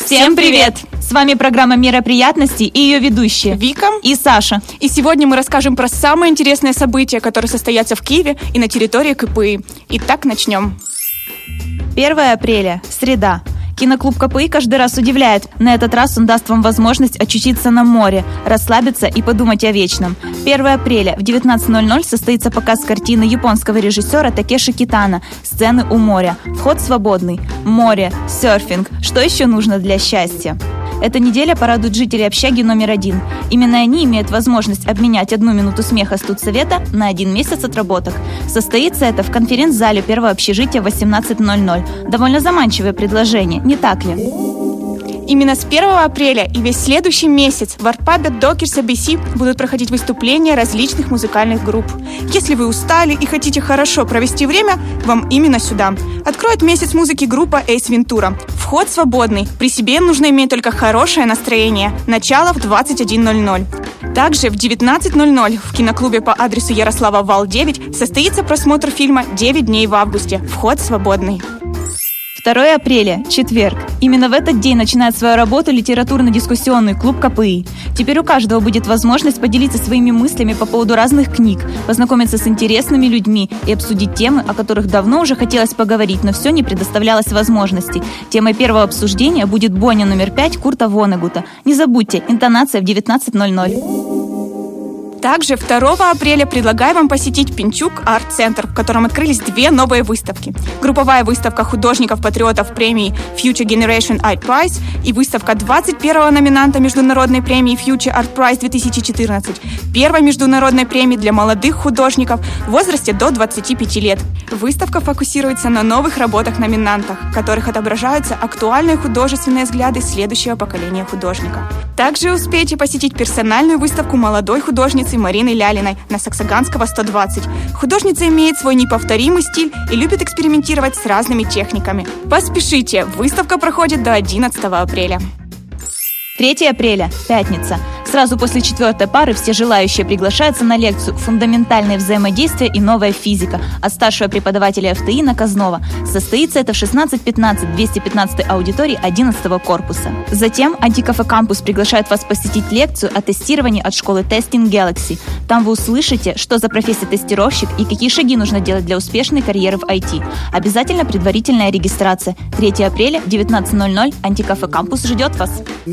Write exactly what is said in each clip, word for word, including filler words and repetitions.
Всем привет! С вами программа «Мероприятности» и ее ведущие Вика и Саша. И сегодня мы расскажем про самые интересные события, которые состоятся в Киеве и на территории КПИ. Итак, начнем. первое апреля, среда. Киноклуб КПИ каждый раз удивляет. На этот раз он даст вам возможность очутиться на море, расслабиться и подумать о вечном. первое апреля в девятнадцать ноль ноль состоится показ картины японского режиссера Такеши Китано «Сцены у моря». Вход свободный. Море, серфинг. Что еще нужно для счастья? Эта неделя порадует жителей общаги номер один. Именно они имеют возможность обменять одну минуту смеха студсовета на один месяц отработок. Состоится это в конференц-зале первого общежития в восемнадцать ноль ноль. Довольно заманчивое предложение, не так ли? Именно с первого апреля и весь следующий месяц в артпабе Докерса би си будут проходить выступления различных музыкальных групп. Если вы устали и хотите хорошо провести время, вам именно сюда. Откроет месяц музыки группа Эйс Вентура. Вход свободный. При себе нужно иметь только хорошее настроение. Начало в двадцать один ноль ноль. Также в девятнадцать ноль ноль в киноклубе по адресу Ярослава Вал девять состоится просмотр фильма «девять дней в августе». Вход свободный. второе апреля, четверг. Именно в этот день начинает свою работу литературно-дискуссионный клуб КПИ. Теперь у каждого будет возможность поделиться своими мыслями по поводу разных книг, познакомиться с интересными людьми и обсудить темы, о которых давно уже хотелось поговорить, но все не предоставлялось возможности. Темой первого обсуждения будет бойня номер пять Курта Воннегута. Не забудьте, интонация в девятнадцать ноль ноль. Также второго апреля предлагаю вам посетить Пинчук арт-центр, в котором открылись две новые выставки. Групповая выставка художников-патриотов премии Future Generation Art Prize и выставка двадцать первого номинанта международной премии Future Art Prize две тысячи четырнадцать, первой международной премии для молодых художников в возрасте до двадцати пяти лет. Выставка фокусируется на новых работах-номинантах, в которых отображаются актуальные художественные взгляды следующего поколения художников. Также успейте посетить персональную выставку молодой художницы Марины Лялиной на Саксаганского сто двадцать. Художница имеет свой неповторимый стиль и любит экспериментировать с разными техниками. Поспешите, выставка проходит до одиннадцатого апреля. третье апреля, пятница. Сразу после четвертой пары все желающие приглашаются на лекцию «Фундаментальные взаимодействия и новая физика» от старшего преподавателя эф тэ и Наказнова. Состоится это в шестнадцать пятнадцать двести пятнадцатой аудитории одиннадцатого корпуса. Затем Антикафе Кампус приглашает вас посетить лекцию о тестировании от школы Testing Galaxy. Там вы услышите, что за профессия тестировщик и какие шаги нужно делать для успешной карьеры в ай ти. Обязательно предварительная регистрация. третьего апреля, девятнадцать ноль ноль, Антикафе Кампус ждет вас.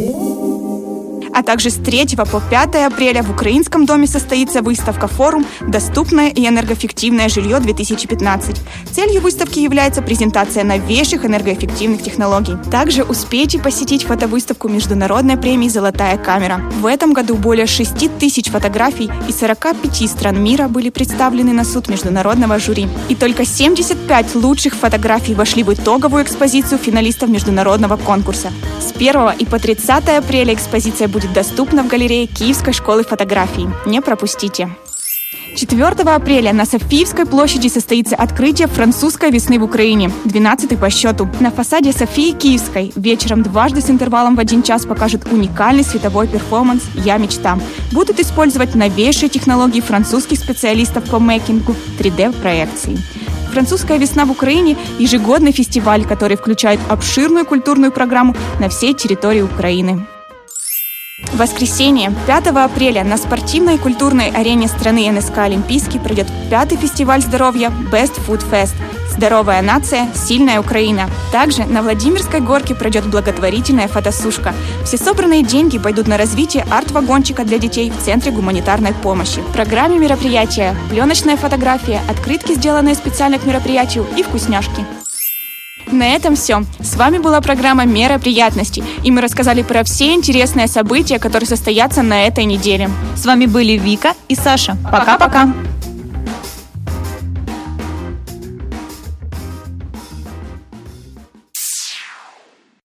А также с третьего по пятое апреля в Украинском доме состоится выставка-форум «Доступное и энергоэффективное жилье две тысячи пятнадцать». Целью выставки является презентация новейших энергоэффективных технологий. Также успейте посетить фотовыставку международной премии «Золотая камера». В этом году более шести тысяч фотографий из сорока пяти стран мира были представлены на суд международного жюри. И только семьдесят пять лучших фотографий вошли в итоговую экспозицию финалистов международного конкурса. С первого и по тридцатое апреля экспозиция будет доступна в галерее Киевской школы фотографии. Не пропустите. четвертого апреля на Софиевской площади состоится открытие французской весны в Украине, двенадцатый по счету. На фасаде Софии Киевской вечером дважды с интервалом в один час покажут уникальный световой перформанс «Я мечта». Будут использовать новейшие технологии французских специалистов по мейкингу три дэ-проекции. Французская весна в Украине – ежегодный фестиваль, который включает обширную культурную программу на всей территории Украины. В воскресенье, пятого апреля, на спортивной и культурной арене страны эн эс ка «Олимпийский» пройдет пятый фестиваль здоровья Best Food Fest «Здоровая нация, сильная Украина». Также на Владимирской горке пройдет благотворительная фотосушка. Все собранные деньги пойдут на развитие арт-вагончика для детей в Центре гуманитарной помощи. В программе мероприятия пленочная фотография, открытки, сделанные специально к мероприятию, и вкусняшки. На этом все. С вами была программа «Мероприятности», и мы рассказали про все интересные события, которые состоятся на этой неделе. С вами были Вика и Саша. Пока-пока!